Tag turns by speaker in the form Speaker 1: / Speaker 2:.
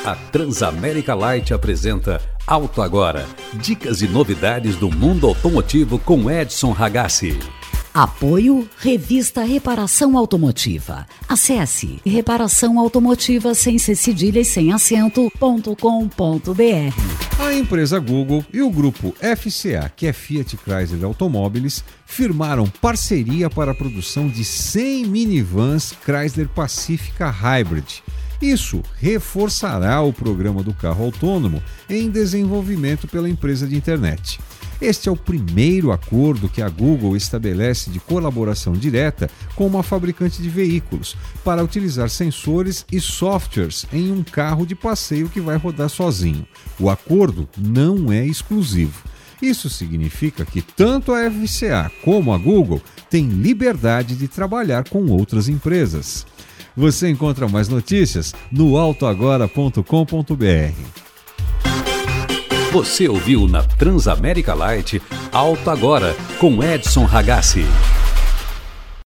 Speaker 1: A Transamérica Light apresenta Auto Agora. Dicas e novidades do mundo automotivo com Edson Ragazzi.
Speaker 2: Apoio Revista Reparação Automotiva. Acesse reparaçãoautomotiva sem cedilha e sem acento.com.br.
Speaker 3: A empresa Google e o grupo FCA, que é Fiat Chrysler Automóveis, firmaram parceria para a produção de 100 minivans Chrysler Pacifica Hybrid. Isso reforçará o programa do carro autônomo em desenvolvimento pela empresa de internet. Este é o primeiro acordo que a Google estabelece de colaboração direta com uma fabricante de veículos para utilizar sensores e softwares em um carro de passeio que vai rodar sozinho. O acordo não é exclusivo. Isso significa que tanto a FCA como a Google têm liberdade de trabalhar com outras empresas. Você encontra mais notícias no autoagora.com.br.
Speaker 1: Você ouviu na Transamérica Light Auto Agora com Edson Ragazzi.